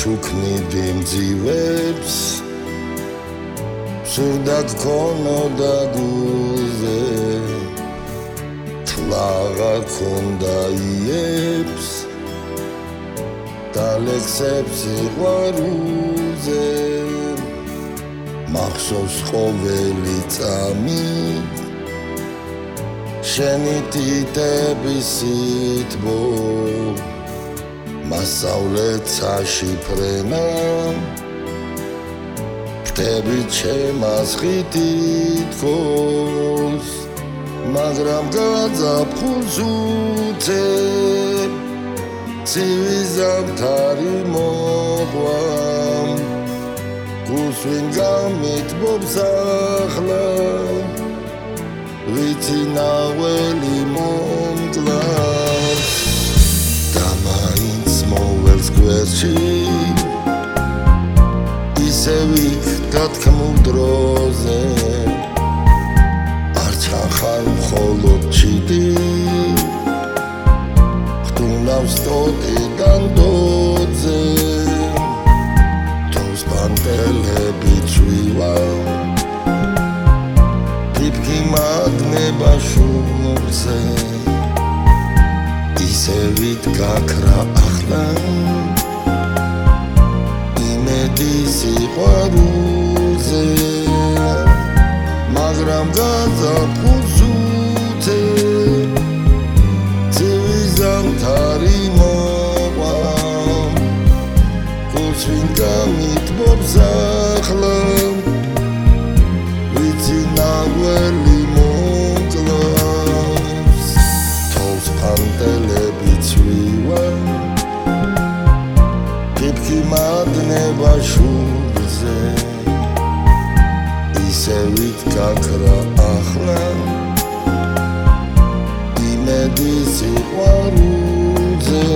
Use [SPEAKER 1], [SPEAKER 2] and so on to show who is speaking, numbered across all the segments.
[SPEAKER 1] შუქნიდი მძივებს სურდა გქონოდა გულზე თლაღა ქონდა იებს და ლექსებს სიყვარულზე მახსოვს ყოველი წამი შენი თითების სითბო მასწავლეთ საშიფრენა ფრთებით შემასხითი თქოს მაგრამ გაძაფხულს უცებ ცივი ზამთარი მოყვა გულს ვინ გამეთბობს ახლა ვიცი ნაღველი მომკლავს და მაინც მოველს გვერდში ისე ვიქთათქმულ დროზე არ ჩახარ მხოლოდ ჩიტი ხტუნავს ტოტიდან დოძე თავს პანტელები წვივალ ტიპკი მაგნება შურზე ისე ვით გაქრა ახლა იმედი სიყვარულზე მაგრამ გაძაფხულს უცებ ცივი ზამთარი მოყვა გულს ვინ გამითბობს ახლა ვიცი ნაღველი მომკლავს თავს პანტელები წვივალ ტიპკი მადნება შურზე ისე ვით გაქრა ახლა იმედი სიყვარულზე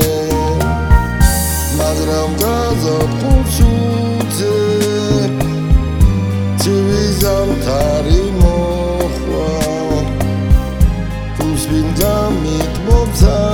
[SPEAKER 1] მაგრამ გაძაფხულს უცებ ცივი ზამთარი მოყვა გულს ვინ გამითბობს